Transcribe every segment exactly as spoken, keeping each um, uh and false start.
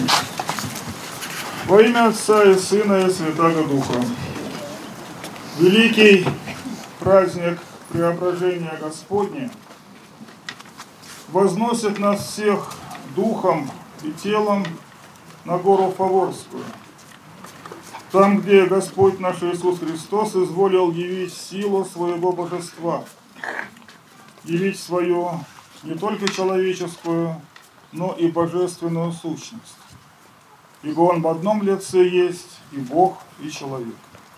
Во имя Отца и Сына и Святаго Духа. Великий праздник Преображения Господня возносит нас всех духом и телом на гору Фаворскую, там, где Господь наш Иисус Христос изволил явить силу своего божества, явить свою не только человеческую, но и божественную сущность. Ибо Он в одном лице есть и Бог, и человек.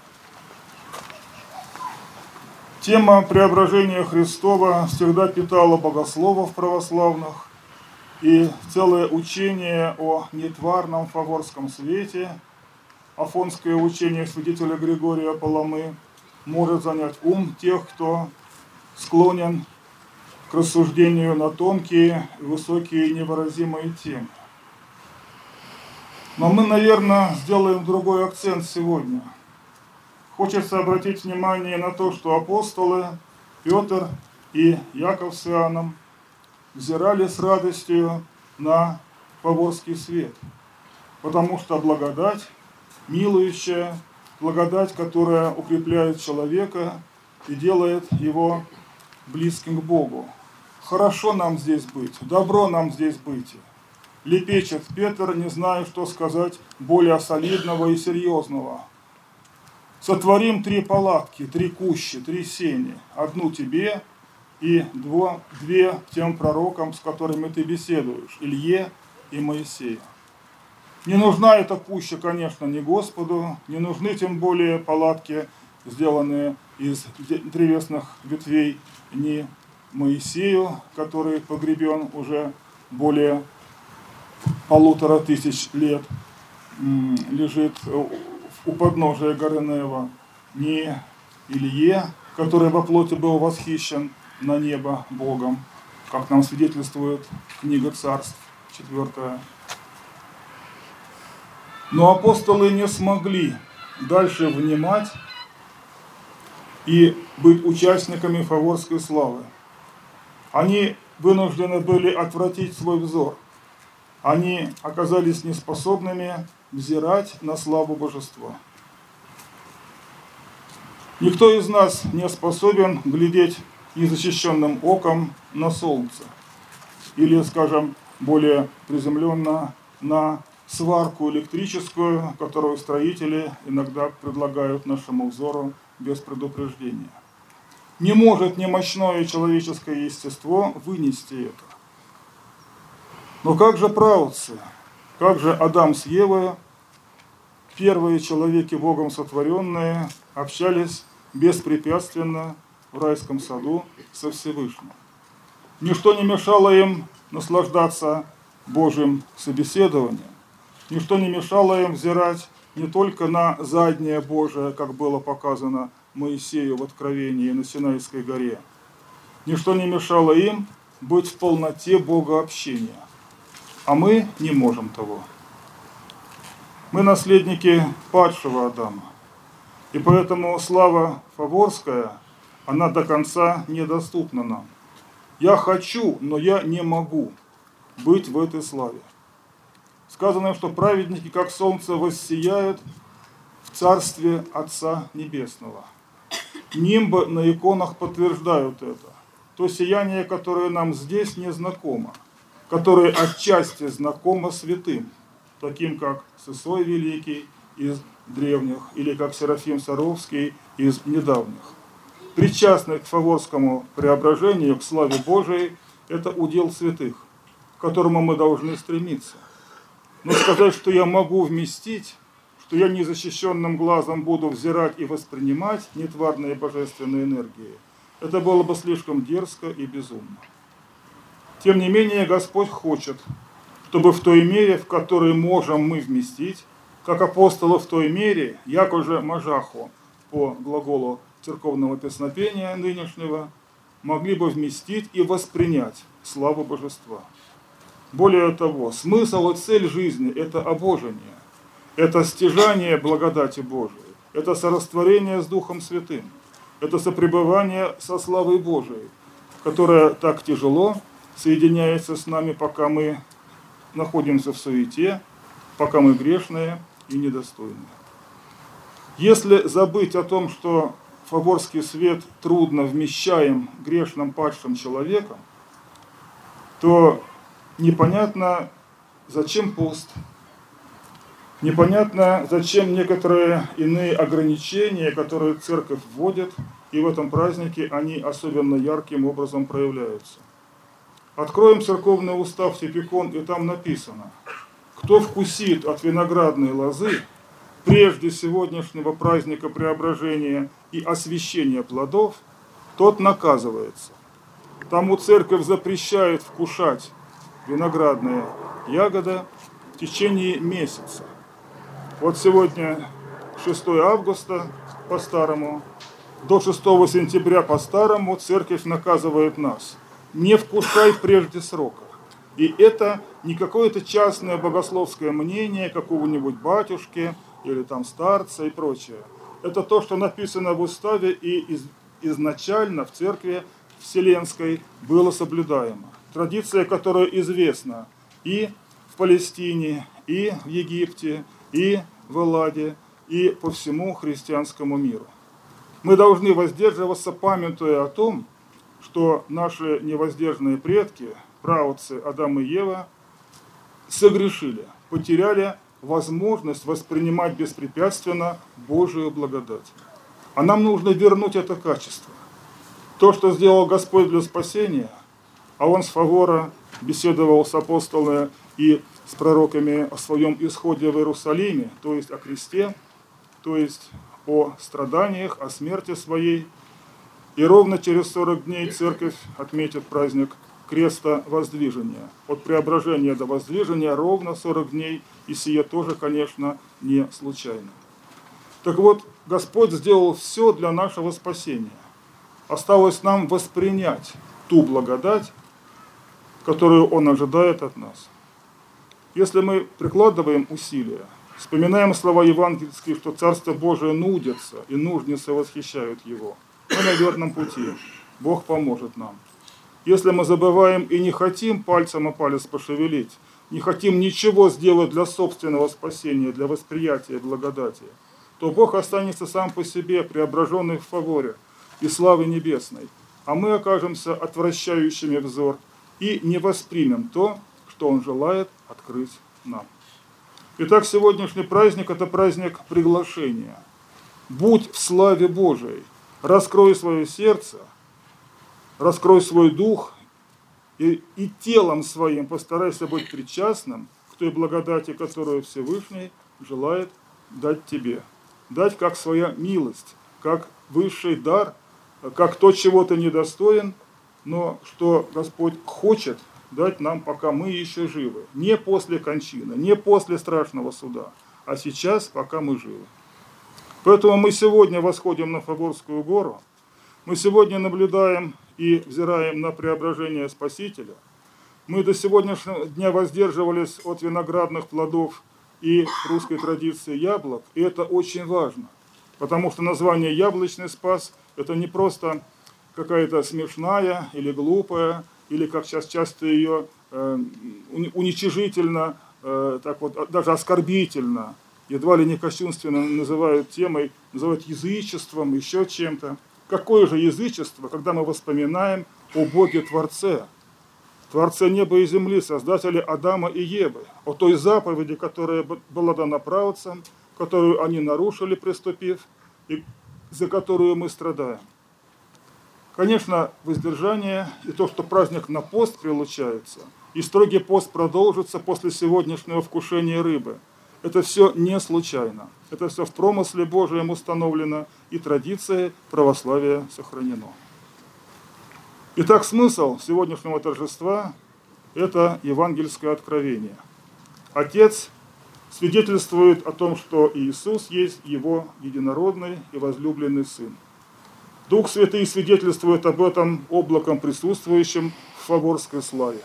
Тема преображения Христова всегда питала богословов православных, и целое учение о нетварном фаворском свете, афонское учение святителя Григория Паламы, может занять ум тех, кто склонен к рассуждению на тонкие, высокие и невыразимые темы. Но мы, наверное, сделаем другой акцент сегодня. Хочется обратить внимание на то, что апостолы Петр и Яков с Иоанном взирали с радостью на фаворский свет, потому что благодать, милующая, благодать, которая укрепляет человека и делает его близким к Богу. Хорошо нам здесь быть, добро нам здесь быть. Лепечет Петр, не знаю, что сказать более солидного и серьезного. Сотворим три палатки, три кущи, три сени, одну тебе и дво, две тем пророкам, с которыми ты беседуешь, Илье и Моисею. Не нужна эта куща, конечно, ни Господу, не нужны тем более палатки, сделанные из древесных ветвей, ни Моисею, который погребен уже более полутора тысяч лет, лежит у подножия горы Нева, ни Илье, который во плоти был восхищен на небо Богом, как нам свидетельствует книга Царств, четвертая. Но апостолы не смогли дальше внимать и быть участниками фаворской славы. Они вынуждены были отвратить свой взор. Они оказались неспособными взирать на славу божества. Никто из нас не способен глядеть незащищенным оком на солнце. Или, скажем, более приземленно, на сварку электрическую, которую строители иногда предлагают нашему взору без предупреждения. Не может немощное человеческое естество вынести это. Но как же праотцы, как же Адам с Евой, первые человеки Богом сотворенные, общались беспрепятственно в райском саду со Всевышним? Ничто не мешало им наслаждаться Божьим собеседованием, ничто не мешало им взирать не только на заднее Божие, как было показано Моисею в Откровении на Синайской горе, ничто не мешало им быть в полноте богообщения. А мы не можем того. Мы наследники падшего Адама. И поэтому слава фаворская, она до конца недоступна нам. Я хочу, но я не могу быть в этой славе. Сказано, что праведники, как солнце, воссияют в царстве Отца Небесного. Нимбы на иконах подтверждают это. То сияние, которое нам здесь не знакомо, которое отчасти знакомо святым, таким как Сысой Великий из древних, или как Серафим Саровский из недавних. Причастный к фаворскому преображению, к славе Божией, это удел святых, к которому мы должны стремиться. Но сказать, что я могу вместить, что я незащищенным глазом буду взирать и воспринимать нетварные божественные энергии, это было бы слишком дерзко и безумно. Тем не менее, Господь хочет, чтобы в той мере, в которой можем мы вместить, как апостолы в той мере, як уже мажаху, по глаголу церковного песнопения нынешнего, могли бы вместить и воспринять славу божества. Более того, смысл и цель жизни – это обожение, это стяжание благодати Божией, это сорастворение с Духом Святым, это сопребывание со славой Божией, которая так тяжело соединяется с нами, пока мы находимся в суете, пока мы грешные и недостойные. Если забыть о том, что фаворский свет трудно вмещаем грешным падшим человеком, то непонятно, зачем пост, непонятно, зачем некоторые иные ограничения, которые церковь вводит, и в этом празднике они особенно ярким образом проявляются. Откроем церковный устав Типикон, и там написано: кто вкусит от виноградной лозы прежде сегодняшнего праздника преображения и освящения плодов, тот наказывается. Тому церковь запрещает вкушать виноградные ягоды в течение месяца. Вот сегодня шестое августа по-старому, до шестого сентября по-старому церковь наказывает нас: не вкушай прежде срока. И это не какое-то частное богословское мнение какого-нибудь батюшки или там старца и прочее. Это то, что написано в уставе и из, изначально в церкви вселенской было соблюдаемо. Традиция, которая известна и в Палестине, и в Египте, и в Элладе, и по всему христианскому миру. Мы должны воздерживаться, памятуя о том, что наши невоздержанные предки, праотцы Адам и Ева, согрешили, потеряли возможность воспринимать беспрепятственно Божию благодать. А нам нужно вернуть это качество. То, что сделал Господь для спасения, а Он с фавора беседовал с апостолами и с пророками о своем исходе в Иерусалиме, то есть о кресте, то есть о страданиях, о смерти своей. И ровно через сорок дней церковь отметит праздник креста воздвижения. От преображения до воздвижения ровно сорок дней, и сие тоже, конечно, не случайно. Так вот, Господь сделал все для нашего спасения. Осталось нам воспринять ту благодать, которую Он ожидает от нас. Если мы прикладываем усилия, вспоминаем слова евангельские, что Царство Божие нудится, и нужницы восхищают Его, мы на верном пути. Бог поможет нам. Если мы забываем и не хотим пальцем о палец пошевелить, не хотим ничего сделать для собственного спасения, для восприятия благодати, то Бог останется сам по себе, преображенный в фаворе и славе небесной, а мы окажемся отвращающими взор и не воспримем то, что Он желает открыть нам. Итак, сегодняшний праздник – это праздник приглашения. Будь в славе Божией, раскрой свое сердце, раскрой свой дух и, и телом своим постарайся быть причастным к той благодати, которую Всевышний желает дать тебе. Дать как своя милость, как высший дар, как то, чего ты недостоин, но что Господь хочет дать нам, пока мы еще живы. Не после кончины, не после страшного суда, а сейчас, пока мы живы. Поэтому мы сегодня восходим на Фаворскую гору, мы сегодня наблюдаем и взираем на преображение Спасителя. Мы до сегодняшнего дня воздерживались от виноградных плодов и русской традиции яблок, и это очень важно, потому что название «Яблочный спас» – это не просто какая-то смешная или глупая, или, как сейчас часто ее э, уничижительно, э, так вот, даже оскорбительно, едва ли не кощунственно называют темой, называют язычеством, еще чем-то. Какое же язычество, когда мы вспоминаем о Боге Творце, Творце неба и земли, Создателе Адама и Евы, о той заповеди, которая была дана праотцам, которую они нарушили, приступив, и за которую мы страдаем. Конечно, воздержание и то, что праздник на пост прилучается, и строгий пост продолжится после сегодняшнего вкушения рыбы. Это все не случайно. Это все в промысле Божьем установлено, и традиции православия сохранено. Итак, смысл сегодняшнего торжества – это евангельское откровение. Отец свидетельствует о том, что Иисус есть Его единородный и возлюбленный Сын. Дух Святый свидетельствует об этом облаком, присутствующим в фаворской славе.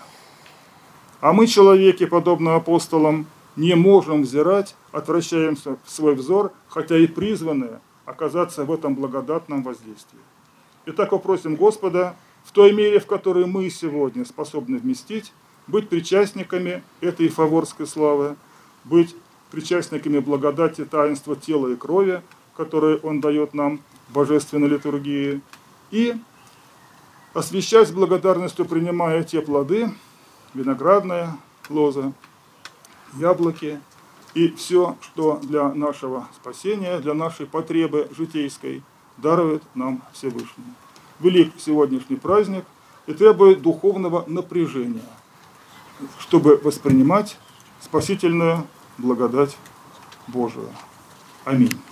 А мы, человеки, подобно апостолам, не можем взирать, отвращаемся в свой взор, хотя и призваны оказаться в этом благодатном воздействии. Итак, попросим Господа, в той мере, в которой мы сегодня способны вместить, быть причастниками этой фаворской славы, быть причастниками благодати таинства тела и крови, которые Он дает нам в божественной литургии, и освящать с благодарностью, принимая те плоды, виноградная лоза, яблоки и все, что для нашего спасения, для нашей потребы житейской дарует нам Всевышний. Велик сегодняшний праздник и требует духовного напряжения, чтобы воспринимать спасительную благодать Божию. Аминь.